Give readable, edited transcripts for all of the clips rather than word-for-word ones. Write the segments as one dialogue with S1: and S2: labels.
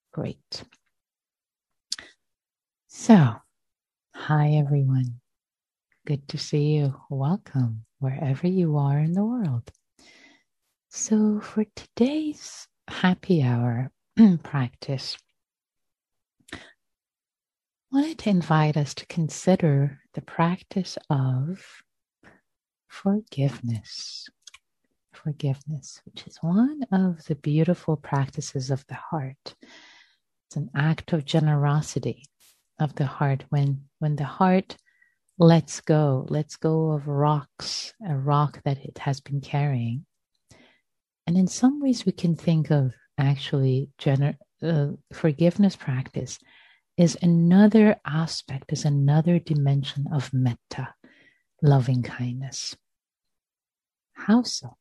S1: Great. So, hi everyone. Good to see you. Welcome wherever you are in the world. So, for today's happy hour practice, I wanted to invite us to consider the practice of forgiveness. Forgiveness, which is one of the beautiful practices of the heart. It's an act of generosity of the heart when the heart lets go of rocks, a rock that it has been carrying. And in some ways we can think of actually forgiveness practice is another aspect, is another dimension of metta, loving kindness. How so?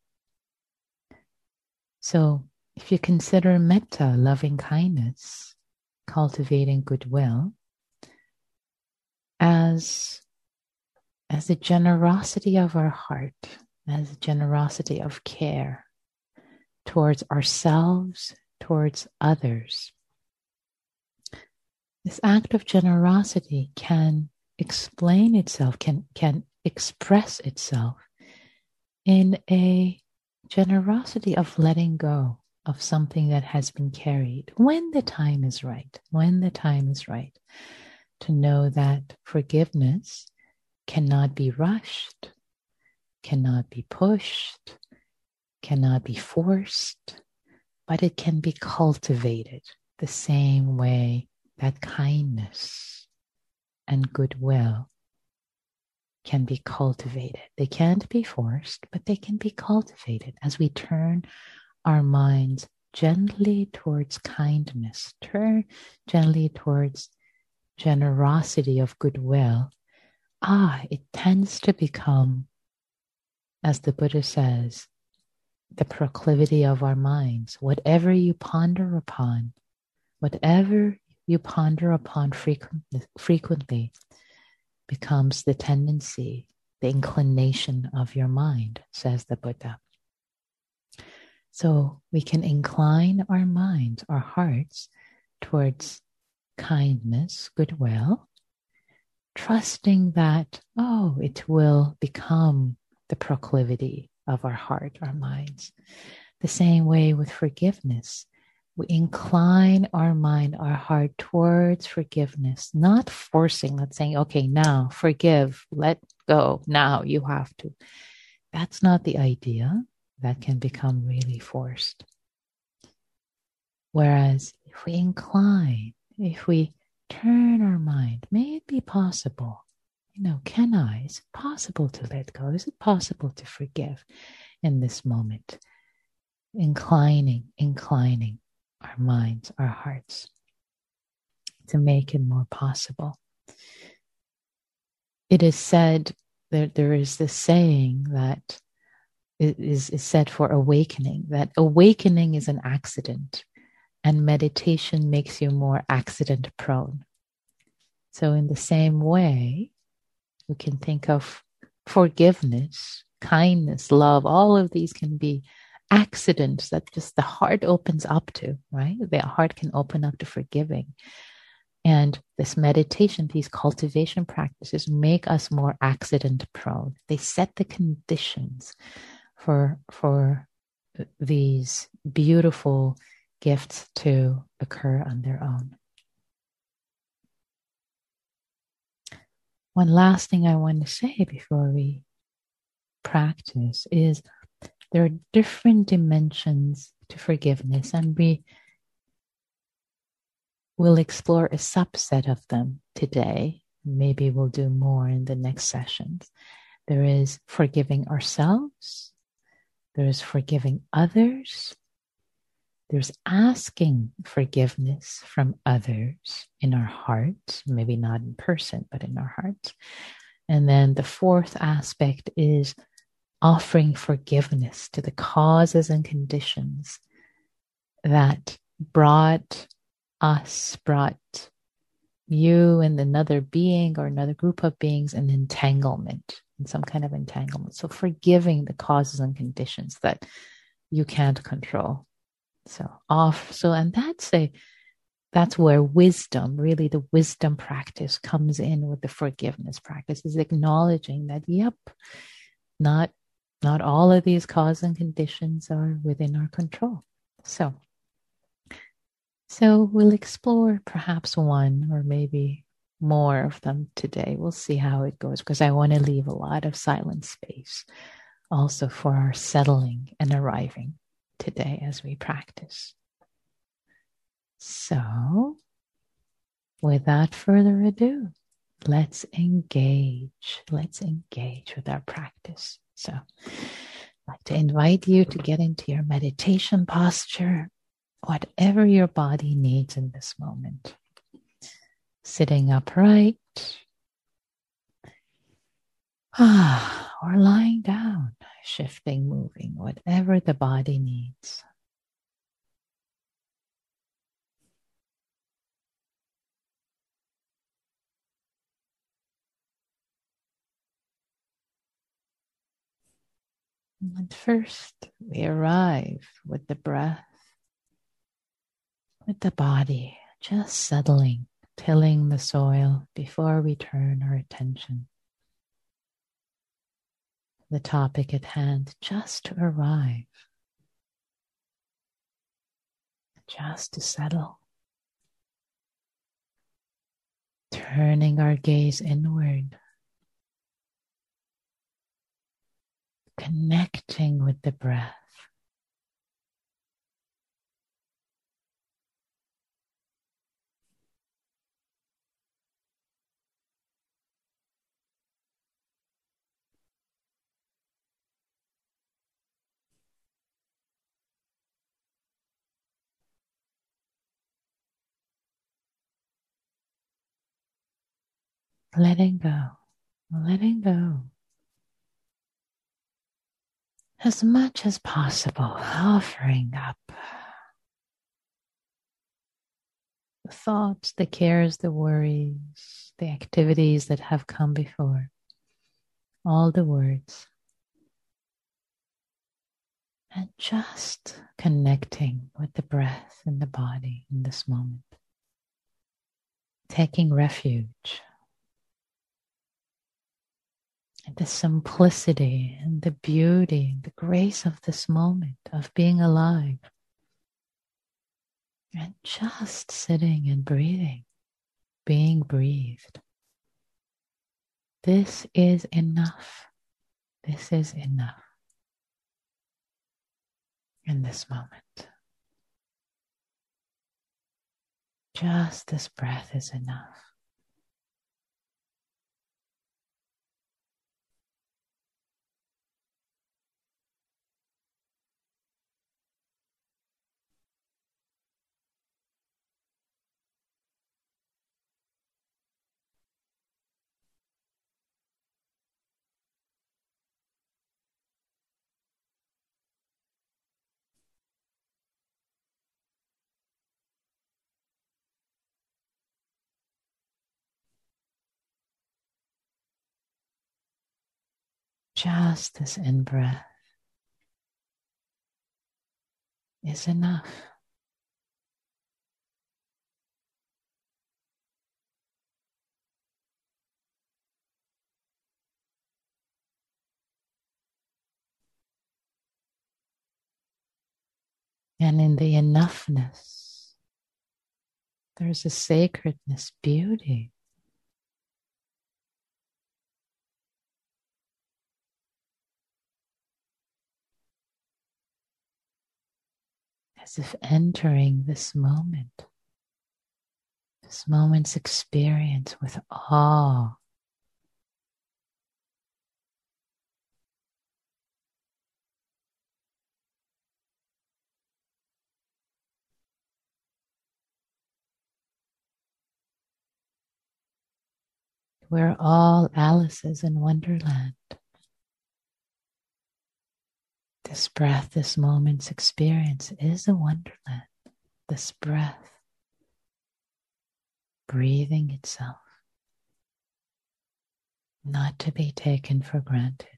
S1: So if you consider metta, loving kindness, cultivating goodwill, as the generosity of our heart, as a generosity of care towards ourselves, towards others. This act of generosity can explain itself, can express itself in a generosity of letting go of something that has been carried when the time is right, to know that forgiveness cannot be rushed, cannot be pushed, cannot be forced, but it can be cultivated the same way that kindness and goodwill can be cultivated. They can't be forced, but they can be cultivated as we turn our minds gently towards kindness, turn gently towards generosity of goodwill. It tends to become, as the Buddha says, the proclivity of our minds. Whatever you ponder upon frequently becomes the tendency, the inclination of your mind, says the Buddha. So we can incline our minds, our hearts, towards kindness, goodwill, trusting that, it will become the proclivity of our heart, our minds. The same way with forgiveness. We incline our mind, our heart towards forgiveness, not forcing, not saying, okay, now forgive, let go, now you have to. That's not the idea. That can become really forced. Whereas if we incline, if we turn our mind, may it be possible, is it possible to let go? Is it possible to forgive in this moment? Inclining our minds, our hearts to make it more possible. It is said that there is this saying that is said for awakening, that awakening is an accident and meditation makes you more accident prone. So in the same way, we can think of forgiveness, kindness, love, all of these can be accidents that just the heart opens up to, right? The heart can open up to forgiving. And this meditation, these cultivation practices make us more accident prone. They set the conditions for these beautiful gifts to occur on their own. One last thing I want to say before we practice is there are different dimensions to forgiveness, and we will explore a subset of them today. Maybe we'll do more in the next sessions. There is forgiving ourselves. There is forgiving others. There's asking forgiveness from others in our hearts, maybe not in person, but in our hearts. And then the fourth aspect is offering forgiveness to the causes and conditions that brought you and another being or another group of beings in entanglement, in some kind of entanglement. So forgiving the causes and conditions that you can't control. And that's that's where wisdom, really the wisdom practice comes in with the forgiveness practice, is acknowledging that, yep, not all of these cause and conditions are within our control. So we'll explore perhaps one or maybe more of them today. We'll see how it goes, because I want to leave a lot of silent space also for our settling and arriving today as we practice. So, without further ado, let's engage. Let's engage with our practice. So, I'd like to invite you to get into your meditation posture, whatever your body needs in this moment. Sitting upright, or lying down, shifting, moving, whatever the body needs. And first, we arrive with the breath, with the body, just settling, tilling the soil before we turn our attention to the topic at hand, just to arrive, just to settle. Turning our gaze inward, connecting with the breath. Letting go, letting go. As much as possible, offering up the thoughts, the cares, the worries, the activities that have come before, all the words, and just connecting with the breath and the body in this moment. Taking refuge in the simplicity and the beauty and the grace of this moment of being alive. And just sitting and breathing, being breathed. This is enough. This is enough in this moment. Just this breath is enough. Just this in-breath is enough. And in the enoughness, there's a sacredness, beauty. As if entering this moment's experience with awe. We're all Alice's in Wonderland. This breath, this moment's experience is a wonderland. This breath, breathing itself, not to be taken for granted.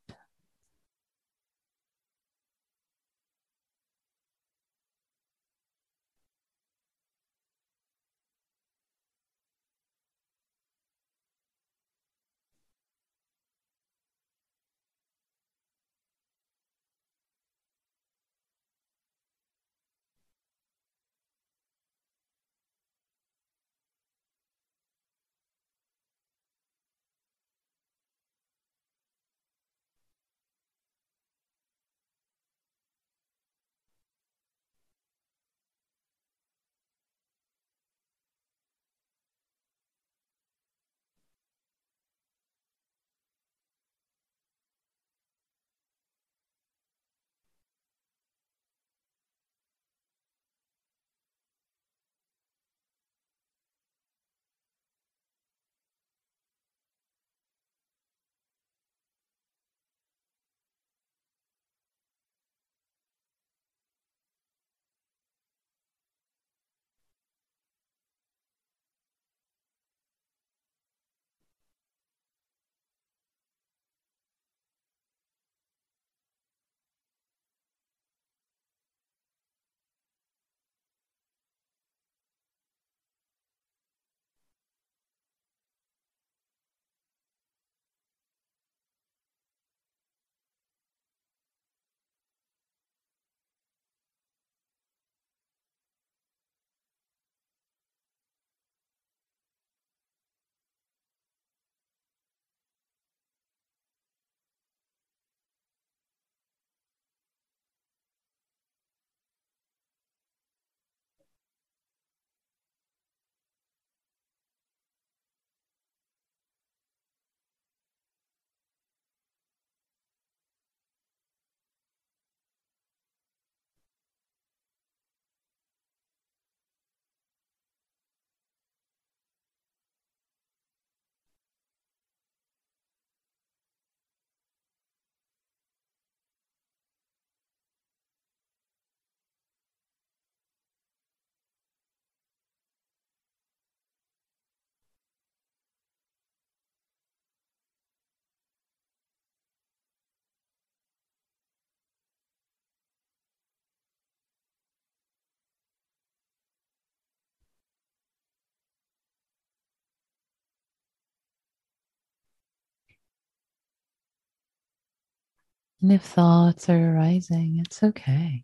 S1: And if thoughts are arising, it's okay.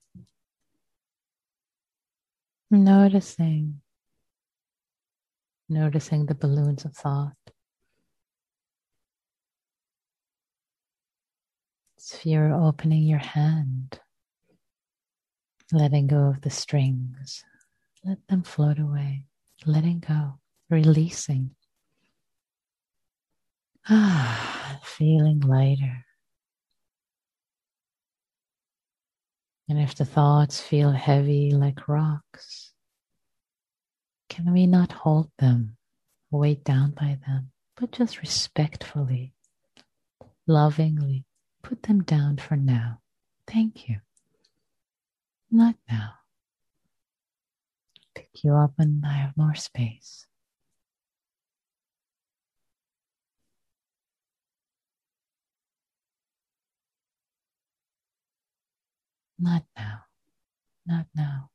S1: Noticing, noticing the balloons of thought. As if you're opening your hand, letting go of the strings. Let them float away, letting go, releasing. Feeling lighter. And if the thoughts feel heavy like rocks, can we not hold them, weighed down by them, but just respectfully, lovingly put them down for now? Thank you. Not now. Pick you up when I have more space. Not now. Not now.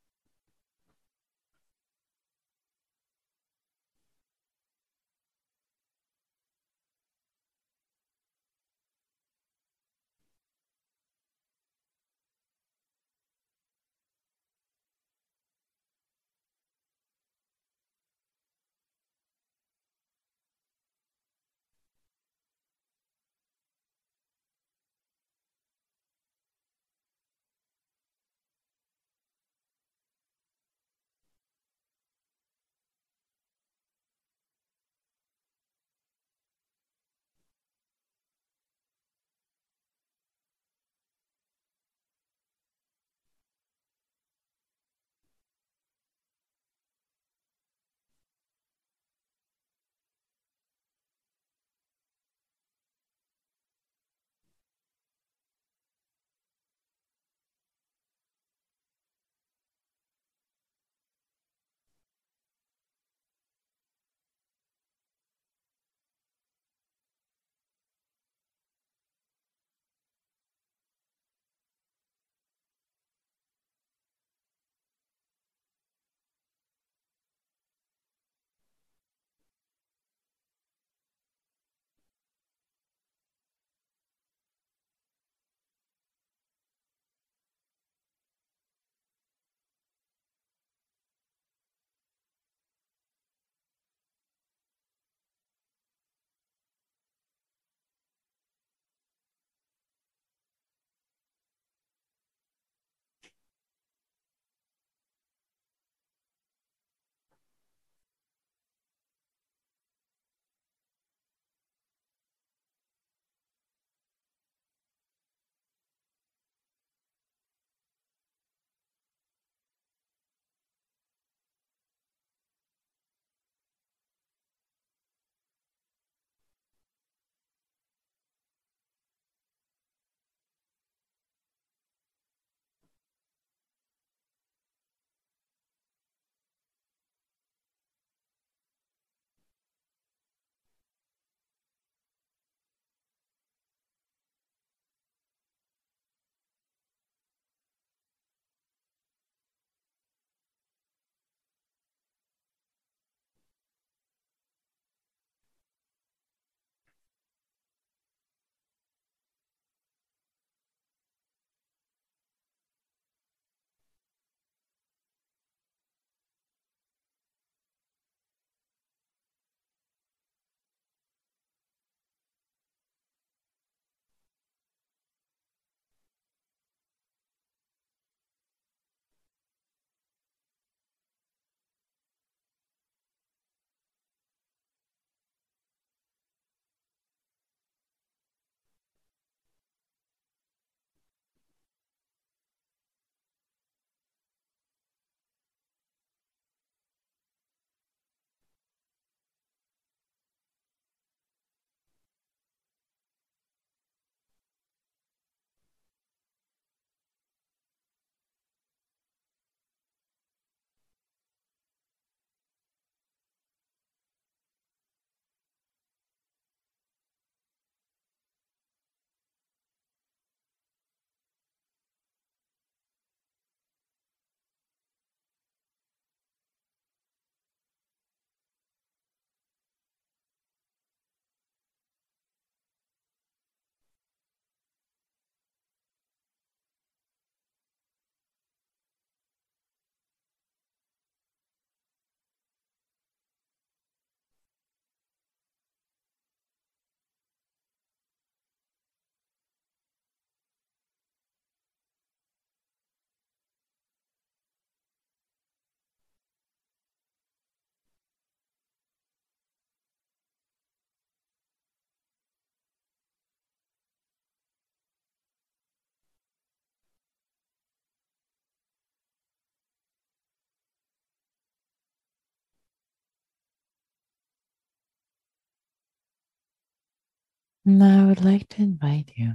S1: Now I would like to invite you,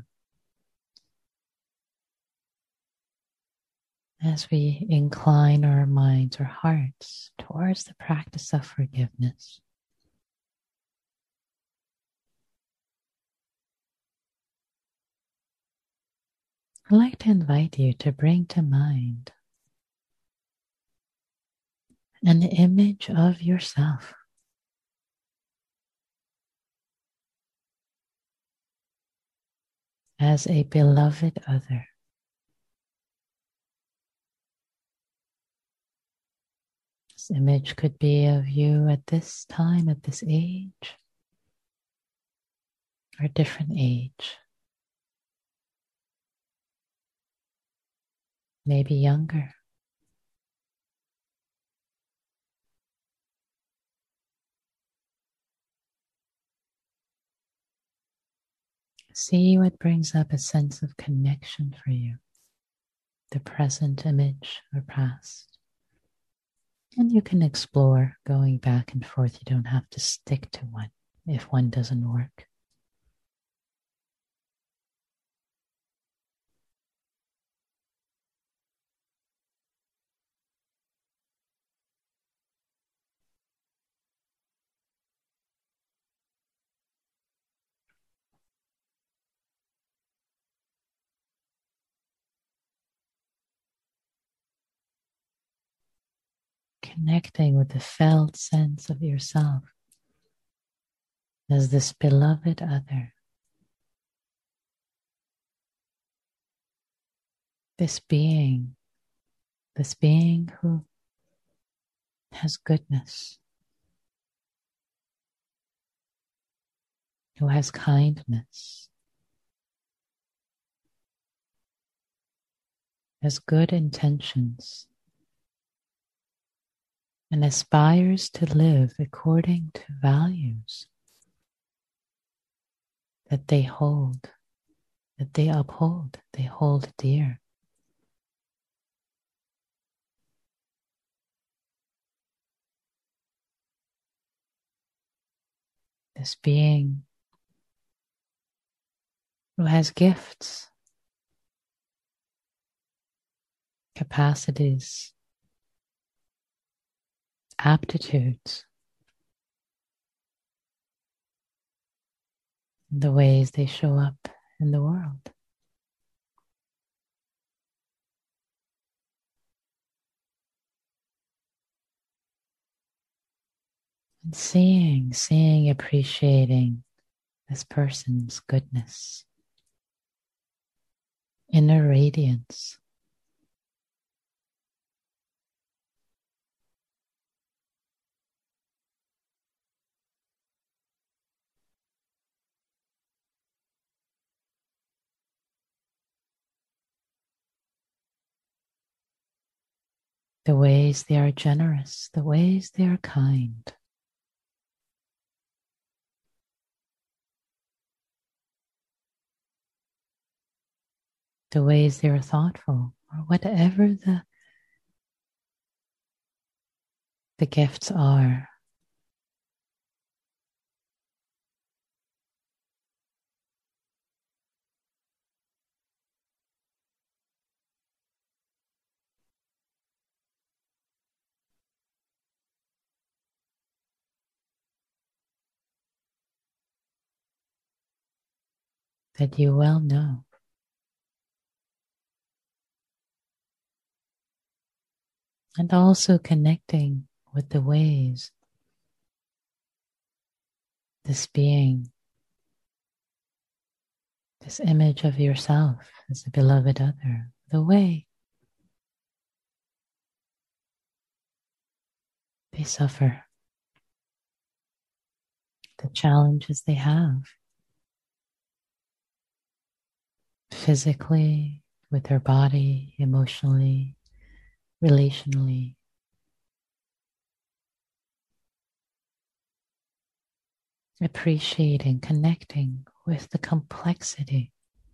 S1: as we incline our minds or hearts towards the practice of forgiveness, I'd like to invite you to bring to mind an image of yourself as a beloved other. This image could be of you at this time, at this age, or a different age, maybe younger. See what brings up a sense of connection for you, the present image or past. And you can explore going back and forth. You don't have to stick to one if one doesn't work. Connecting with the felt sense of yourself as this beloved other. This being who has goodness, who has kindness, has good intentions, and aspires to live according to values that they hold, that they uphold, they hold dear. This being who has gifts, capacities, aptitudes, in the ways they show up in the world. And seeing, appreciating this person's goodness, inner radiance. The ways they are generous, the ways they are kind. The ways they are thoughtful, or whatever the gifts are. That you well know. And also connecting with the ways this being, this image of yourself as a beloved other, the way they suffer, the challenges they have, physically, with their body, emotionally, relationally. Appreciating, connecting with the complexity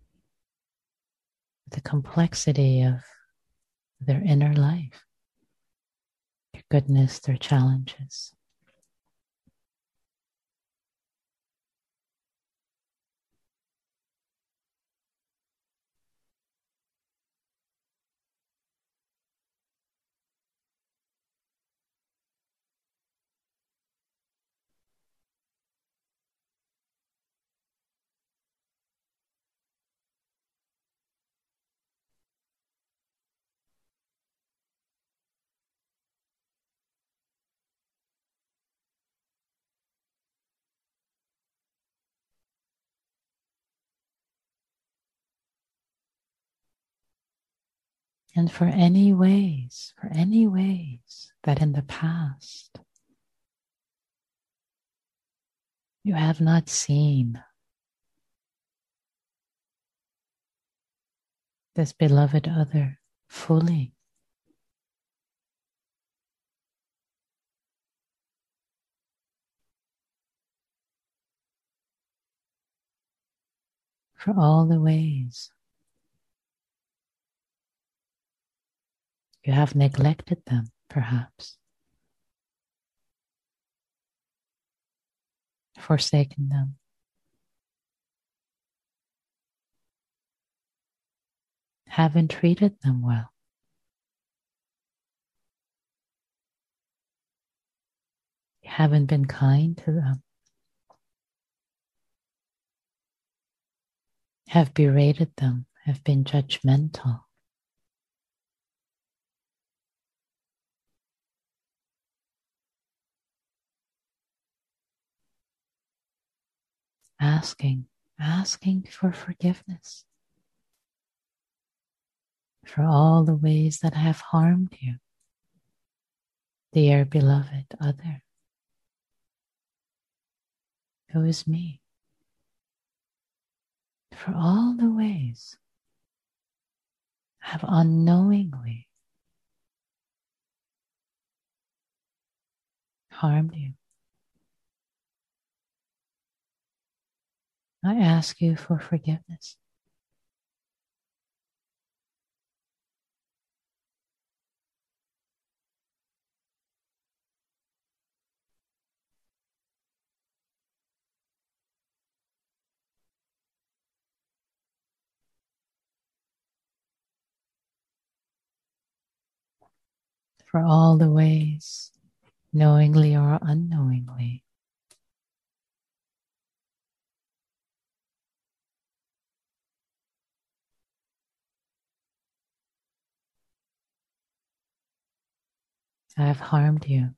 S1: of their inner life, their goodness, their challenges. And for any ways that in the past you have not seen this beloved other fully. For all the ways you have neglected them, perhaps, forsaken them, haven't treated them well. You haven't been kind to them, have berated them, have been judgmental. Asking for forgiveness for all the ways that I have harmed you, dear beloved other, who is me, for all the ways I have unknowingly harmed you. I ask you for forgiveness. For all the ways, knowingly or unknowingly, I have harmed you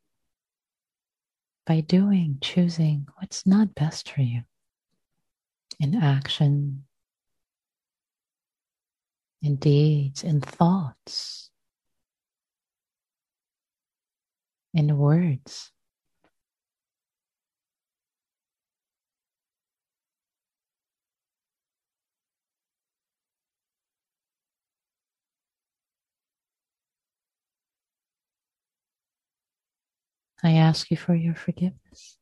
S1: by choosing what's not best for you in action, in deeds, in thoughts, in words. I ask you for your forgiveness.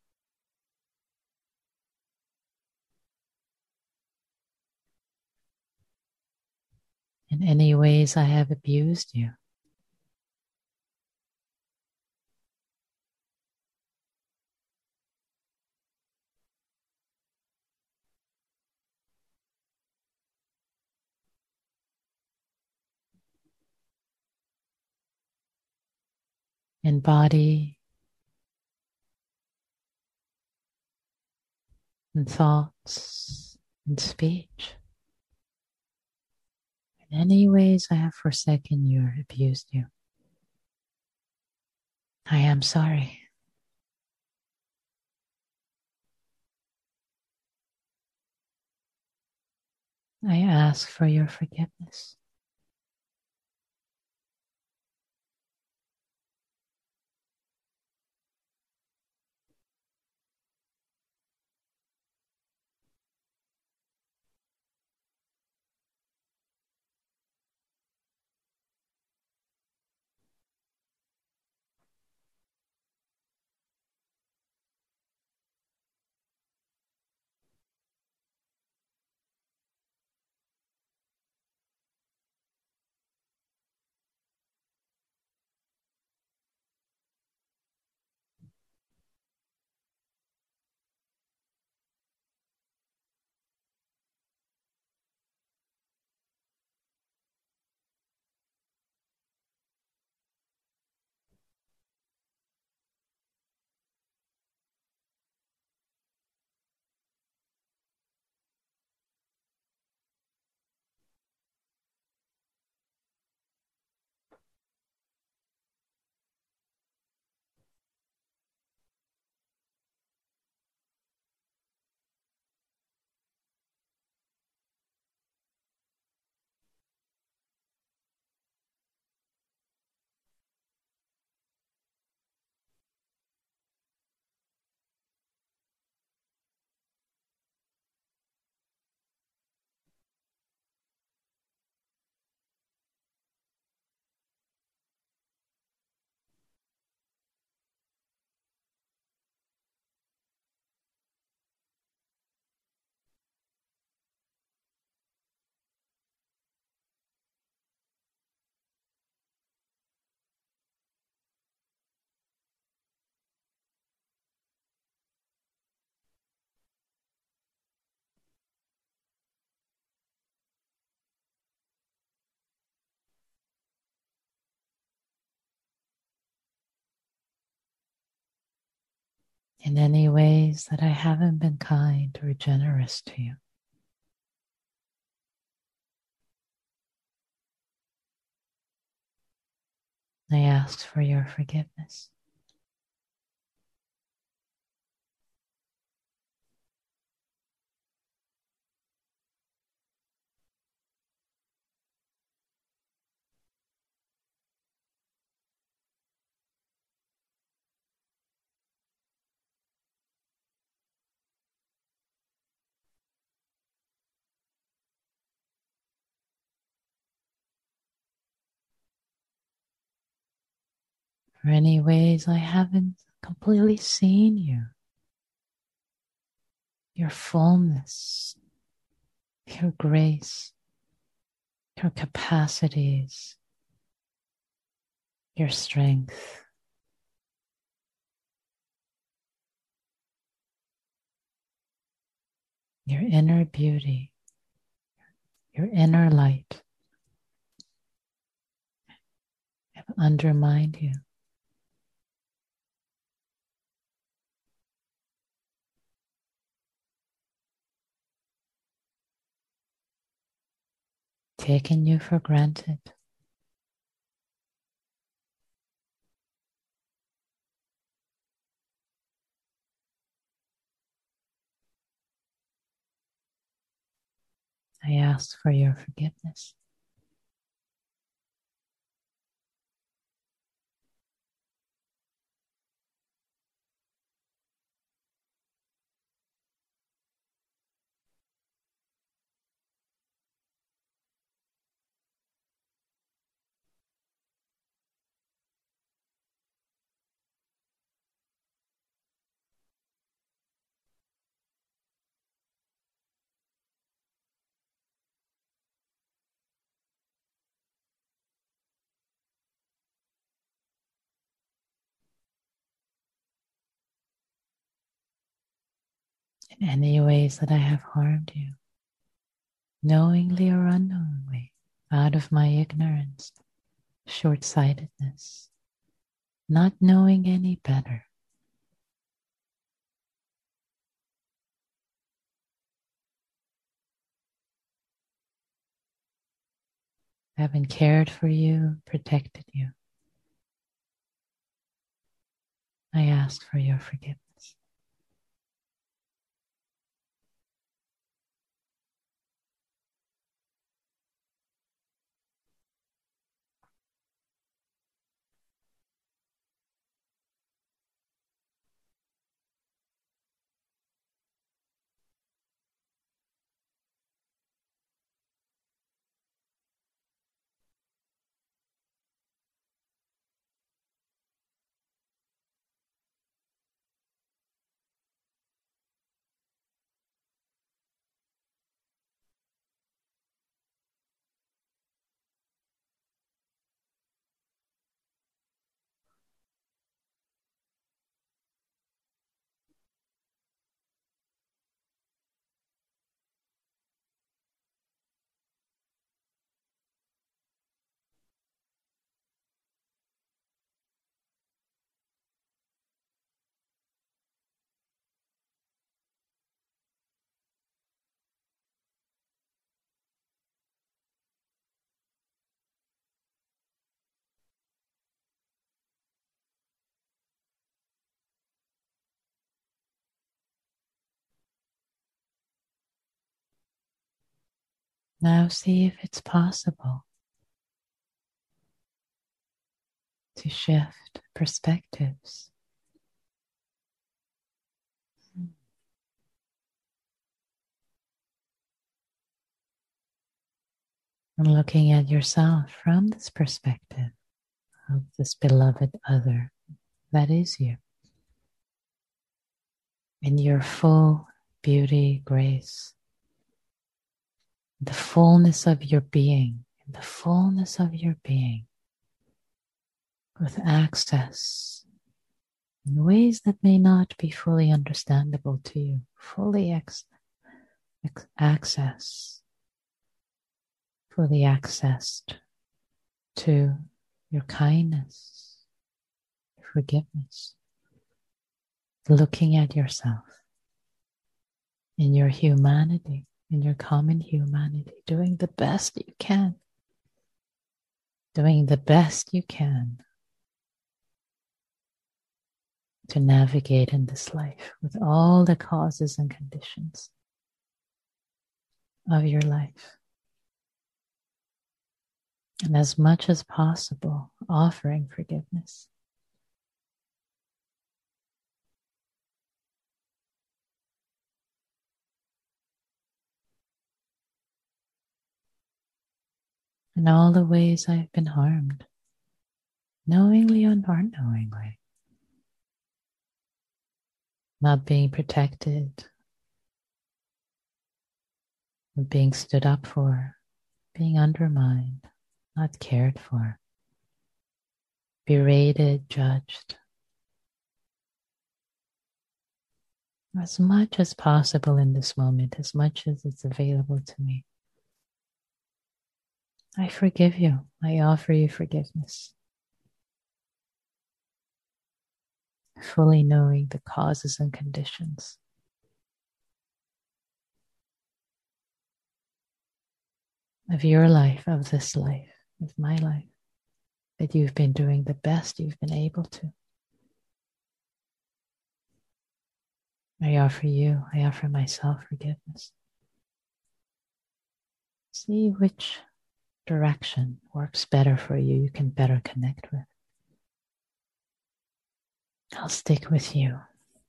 S1: In any ways I have abused you, in body and thoughts and speech. In any ways I have forsaken you or abused you, I am sorry. I ask for your forgiveness. in any ways that I haven't been kind or generous to you. I ask for your forgiveness. For any ways I haven't completely seen you, your fullness, your grace, your capacities, your strength, your inner beauty, your inner light have undermined you. Taken you for granted. I ask for your forgiveness. In any ways that I have harmed you, knowingly or unknowingly, out of my ignorance, short-sightedness, not knowing any better. I haven't cared for you, protected you. I ask for your forgiveness. Now see if it's possible to shift perspectives. And looking at yourself from this perspective of this beloved other that is you. In your full beauty, grace, the fullness of your being, in the fullness of your being, with access in ways that may not be fully understandable to you, fully access, fully accessed to your kindness, forgiveness, looking at yourself in your humanity, in your common humanity, doing the best you can, doing the best you can to navigate in this life with all the causes and conditions of your life. And as much as possible, offering forgiveness. In all the ways I've been harmed, knowingly or unknowingly, not being protected, being stood up for, being undermined, not cared for, berated, judged. As much as possible in this moment, as much as it's available to me, I forgive you. I offer you forgiveness. Fully knowing the causes and conditions of your life, of this life, of my life, that you've been doing the best you've been able to. I offer myself forgiveness. See which direction works better for you, you can better connect with. I'll stick with you.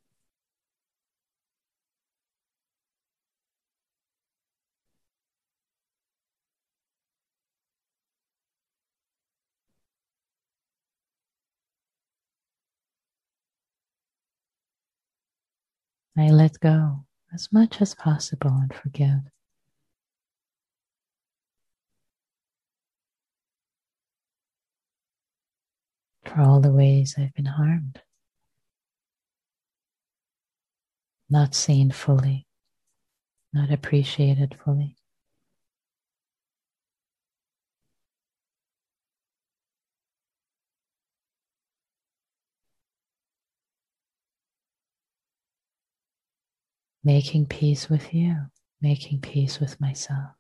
S1: I let go as much as possible and forgive. For all the ways I've been harmed, not seen fully, not appreciated fully. Making peace with you, making peace with myself.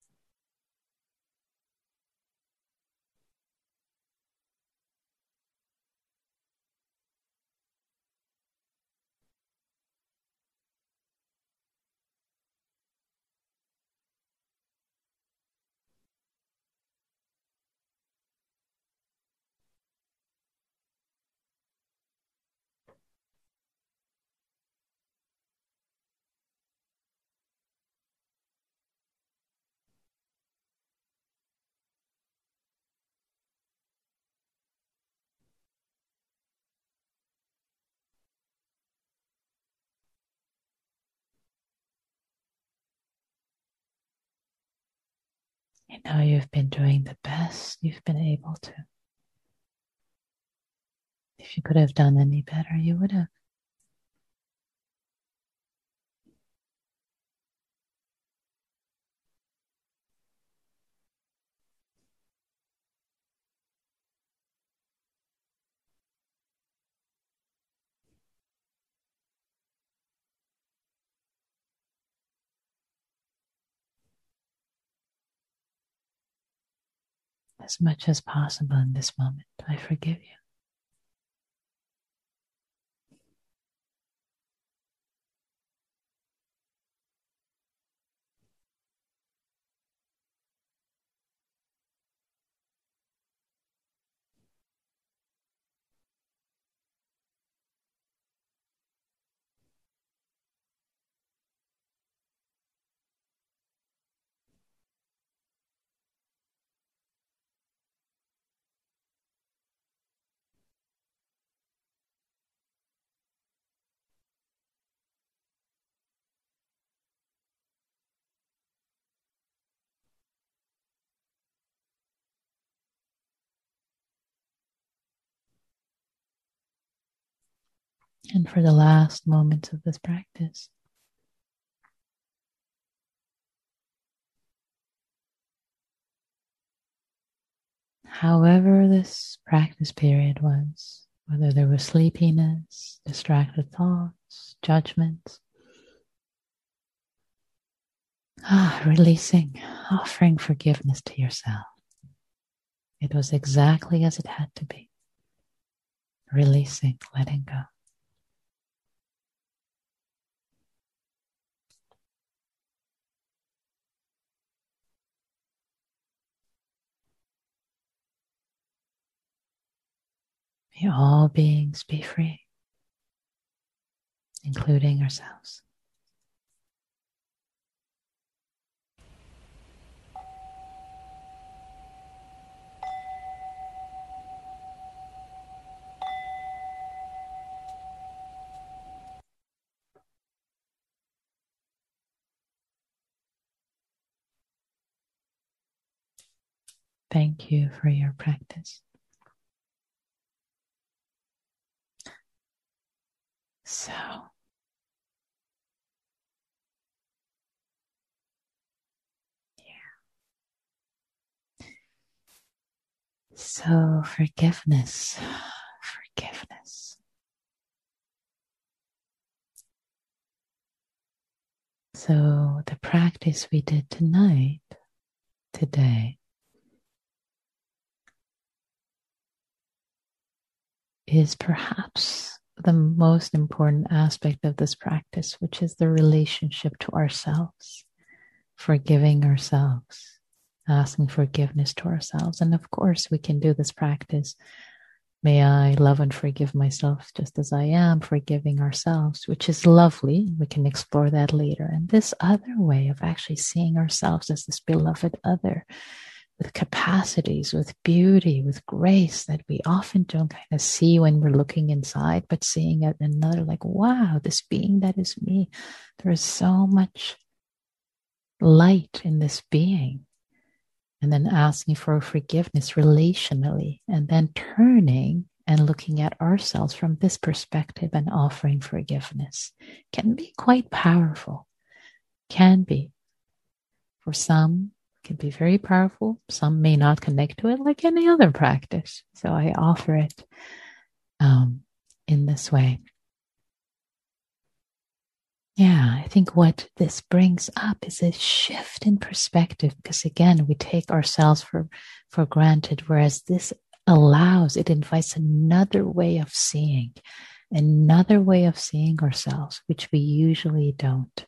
S1: You know you've been doing the best you've been able to. If you could have done any better, you would have. As much as possible in this moment, I forgive you. And for the last moments of this practice, however this practice period was, whether there was sleepiness, distracted thoughts, judgments. Releasing, offering forgiveness to yourself. It was exactly as it had to be. Releasing, letting go. May all beings be free, including ourselves. Thank you for your practice. So, So forgiveness. So the practice we did today, is perhaps the most important aspect of this practice, which is the relationship to ourselves, forgiving ourselves, asking forgiveness to ourselves. And of course, we can do this practice. May I love and forgive myself just as I am, forgiving ourselves, which is lovely. We can explore that later. And this other way of actually seeing ourselves as this beloved other, with capacities, with beauty, with grace that we often don't kind of see when we're looking inside, but seeing it in another, like, wow, this being that is me. There is so much light in this being. And then asking for forgiveness relationally, and then turning and looking at ourselves from this perspective and offering forgiveness can be quite powerful. Can be. For some, it can be very powerful. Some may not connect to it like any other practice. So I offer it in this way. Yeah, I think what this brings up is a shift in perspective, because again, we take ourselves for granted, whereas this it invites another way of seeing ourselves, which we usually don't,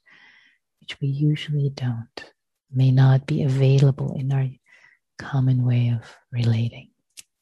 S1: may not be available in our common way of relating.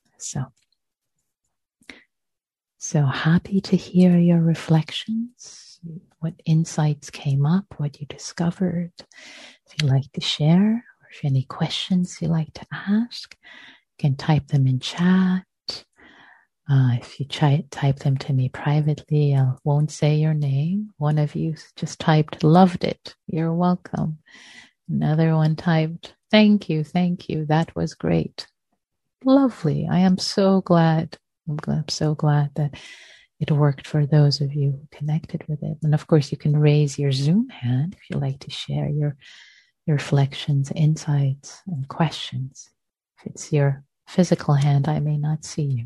S1: So happy to hear your reflections, what insights came up, what you discovered. If you'd like to share, or if any questions you'd like to ask, you can type them in chat. If you type them to me privately, I won't say your name. One of you just typed, loved it. You're welcome. Another one typed, thank you. That was great. Lovely. I am so glad. I'm so glad that it worked for those of you who connected with it. And of course, you can raise your Zoom hand if you'd like to share your reflections, insights, and questions. If it's your physical hand, I may not see you.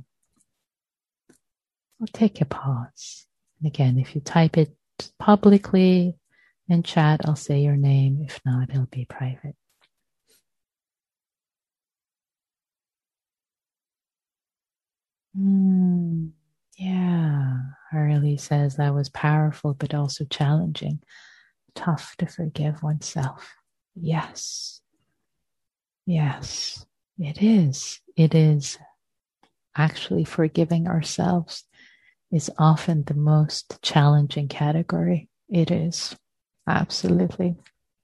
S1: I'll take a pause. And again, if you type it publicly in chat, I'll say your name. If not, it'll be private. Yeah, Harley says that was powerful, but also challenging. Tough to forgive oneself. Yes, it is. It is. Actually, forgiving ourselves is often the most challenging category. It is. Absolutely.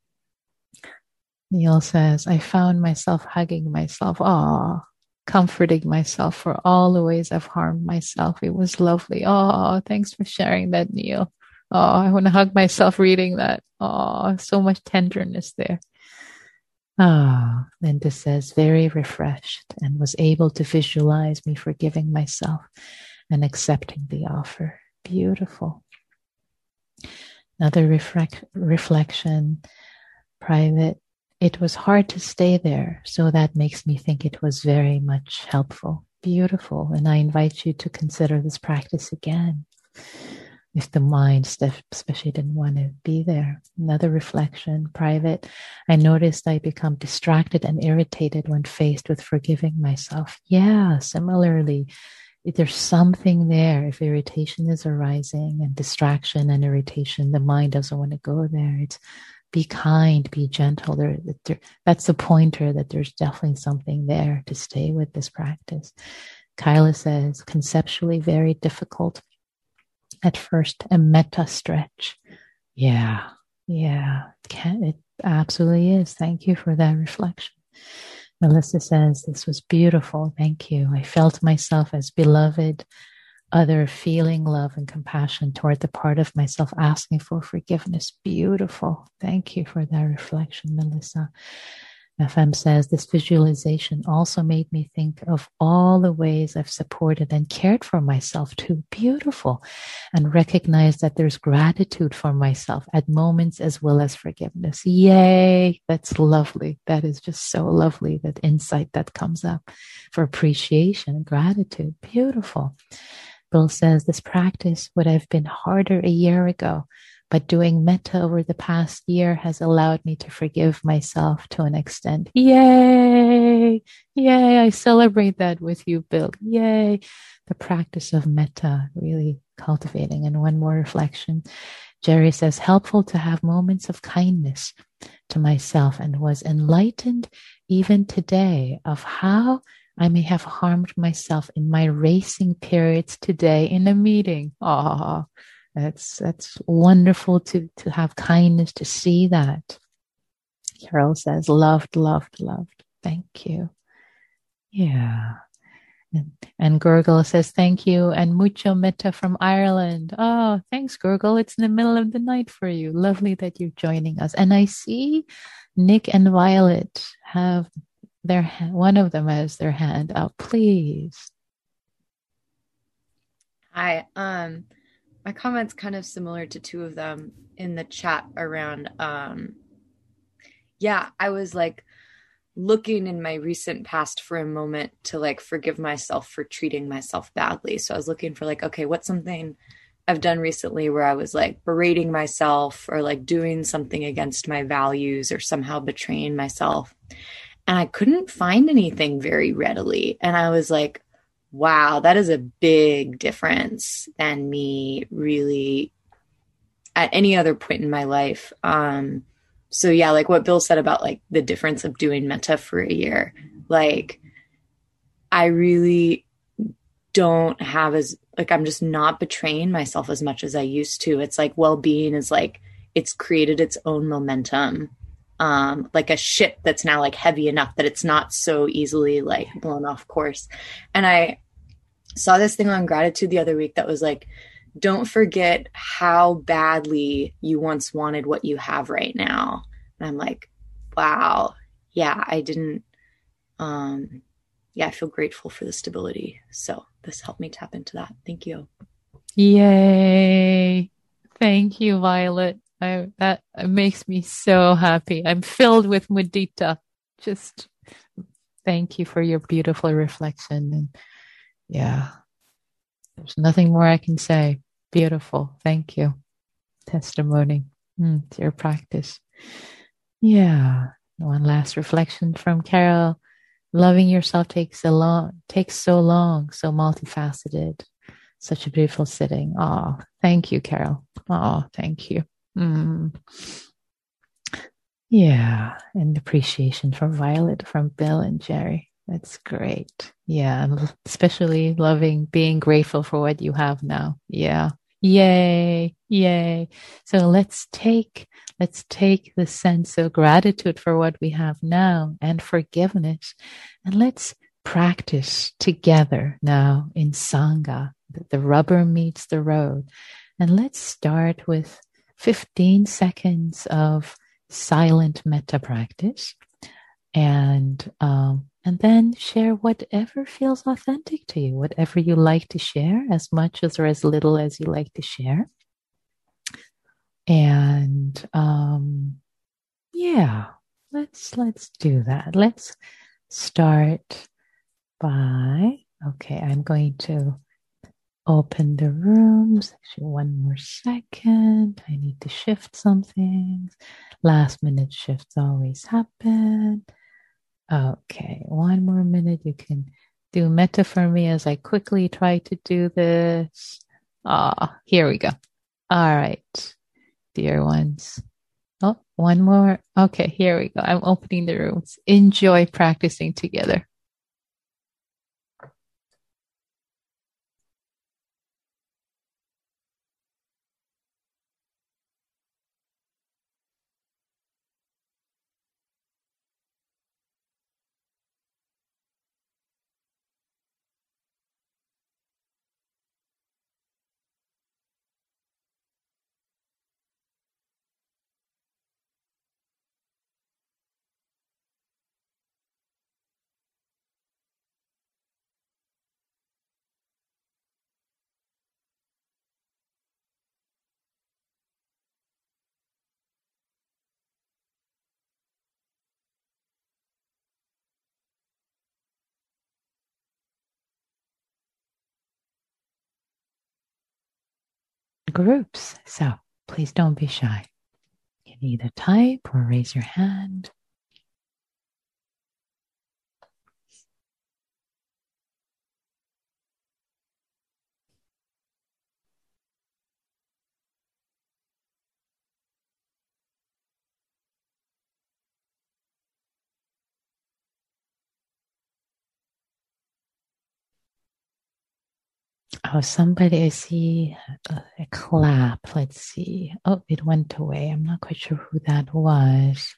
S1: Neil says, I found myself hugging myself. Comforting myself for all the ways I've harmed myself. It was lovely. Thanks for sharing that, Neil. I want to hug myself reading that. So much tenderness there. Linda says, very refreshed, and was able to visualize me forgiving myself and accepting the offer. Beautiful. Another reflection, private. It was hard to stay there, so that makes me think it was very much helpful. Beautiful. And I invite you to consider this practice again. If the mind especially didn't want to be there. Another reflection, private. I noticed I become distracted and irritated when faced with forgiving myself. Yeah, similarly, if there's something there. If irritation is arising and distraction and irritation, the mind doesn't want to go there. It's be kind, be gentle. That's the pointer that there's definitely something there to stay with this practice. Kyla says, conceptually very difficult at first, a metta stretch. Yeah, it absolutely is. Thank you for that reflection. Melissa says, this was beautiful. Thank you. I felt myself as beloved, other feeling love and compassion toward the part of myself asking for forgiveness. Beautiful. Thank you for that reflection, Melissa. FM says, this visualization also made me think of all the ways I've supported and cared for myself too. Beautiful. And recognize that there's gratitude for myself at moments as well as forgiveness. Yay. That's lovely. That is just so lovely, that insight that comes up for appreciation and gratitude. Beautiful. Bill says, this practice would have been harder a year ago, but doing metta over the past year has allowed me to forgive myself to an extent. Yay! Yay! I celebrate that with you, Bill. Yay! The practice of metta, really cultivating. And one more reflection. Jerry says, helpful to have moments of kindness to myself, and was enlightened even today of how I may have harmed myself in my racing periods today in a meeting. Ah. That's wonderful to have kindness, to see that. Carol says, loved. Thank you. Yeah. And Gurgle says, thank you. And mucho metta from Ireland. Oh, thanks, Gurgle. It's in the middle of the night for you. Lovely that you're joining us. And I see Nick and Violet have one of them has their hand up. Please.
S2: Hi. My comment's kind of similar to two of them in the chat around, I was like looking in my recent past for a moment to like forgive myself for treating myself badly. So I was looking for like, okay, what's something I've done recently where I was like berating myself or like doing something against my values or somehow betraying myself. And I couldn't find anything very readily. And I was like, wow, that is a big difference than me really at any other point in my life. So yeah, like what Bill said about like the difference of doing metta for a year, like I really don't have I'm just not betraying myself as much as I used to. It's like well-being is like, it's created its own momentum. Like a ship that's now like heavy enough that it's not so easily like blown off course. And I saw this thing on gratitude the other week that was like, don't forget how badly you once wanted what you have right now. And I'm like, wow. Yeah, I didn't, I feel grateful for the stability. So this helped me tap into that. Thank you.
S1: Yay. Thank you, Violet. That makes me so happy. I'm filled with mudita. Just thank you for your beautiful reflection. And yeah, there's nothing more I can say. Beautiful. Thank you. Testimony to your practice. Yeah. One last reflection from Carol. Loving yourself takes so long, so multifaceted. Such a beautiful sitting. Oh, thank you, Carol. Oh, thank you. Yeah. And appreciation for Violet, from Bill and Jerry. That's great. Yeah. And especially being grateful for what you have now. Yeah. Yay. So let's take the sense of gratitude for what we have now and forgiveness, and let's practice together now in Sangha. The rubber meets the road. And let's start with 15 seconds of silent metta practice, and then share whatever feels authentic to you, whatever you like to share, as much or as little as you like to share. And let's do that. Let's start by Okay, I'm going to open the rooms. Actually, one more second. I need to shift some things. Last minute shifts always happen. Okay, one more minute. You can do metta for me as I quickly try to do this. Ah, here we go. All right, dear ones. Oh, one more. Okay, here we go. I'm opening the rooms. Enjoy practicing together. Groups. So please don't be shy. You can either type or raise your hand. Oh, somebody, I see a clap. Let's see. Oh, it went away. I'm not quite sure who that was.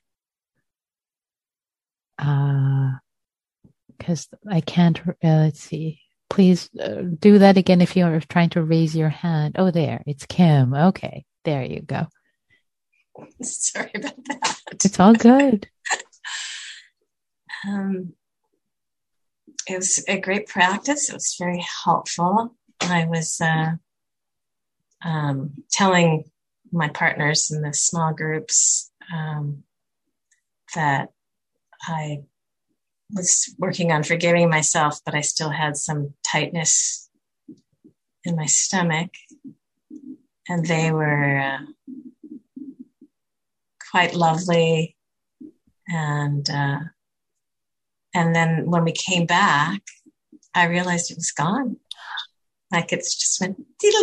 S1: Because I can't, let's see. Please do that again if you're trying to raise your hand. Oh, there, it's Kim. Okay, there you go.
S3: Sorry about that.
S1: It's all good.
S3: It was a great practice. It was very helpful. I was telling my partners in the small groups that I was working on forgiving myself, but I still had some tightness in my stomach. And they were quite lovely. And then when we came back, I realized it was gone. Like it just went.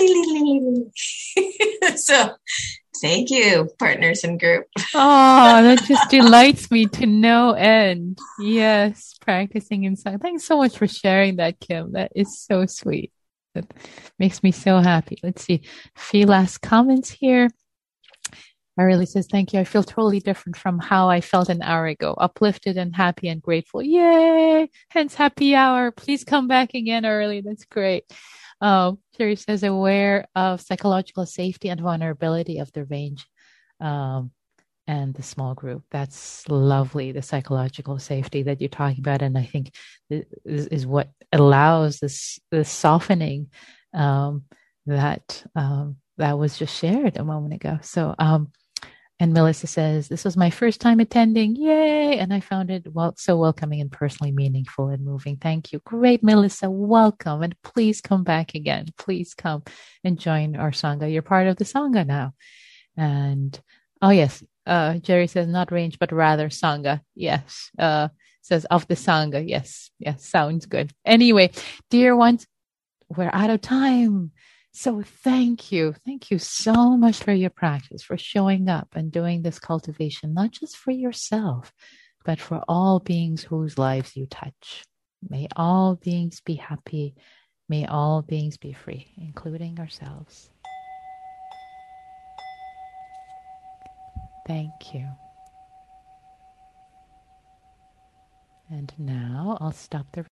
S3: So thank you, partners in group.
S1: Oh, that just delights me to no end. Yes, practicing inside. Thanks so much for sharing that, Kim. That is so sweet. That makes me so happy. Let's see. A few last comments here. Marily says, thank you. I feel totally different from how I felt an hour ago. Uplifted and happy and grateful. Yay! Hence happy hour. Please come back again early. That's great. Sherry says, aware of psychological safety and vulnerability of the range and the small group. That's lovely, the psychological safety that you're talking about. And I think this is what allows this softening that was just shared a moment ago. So, and Melissa says, this was my first time attending. Yay. And I found it so welcoming and personally meaningful and moving. Thank you. Great, Melissa. Welcome. And please come back again. Please come and join our Sangha. You're part of the Sangha now. And, oh, yes. Jerry says, not range, but rather Sangha. Yes. Says of the Sangha. Yes. Yes. Sounds good. Anyway, dear ones, we're out of time. So thank you. Thank you so much for your practice, for showing up and doing this cultivation, not just for yourself, but for all beings whose lives you touch. May all beings be happy. May all beings be free, including ourselves. Thank you. And now I'll stop the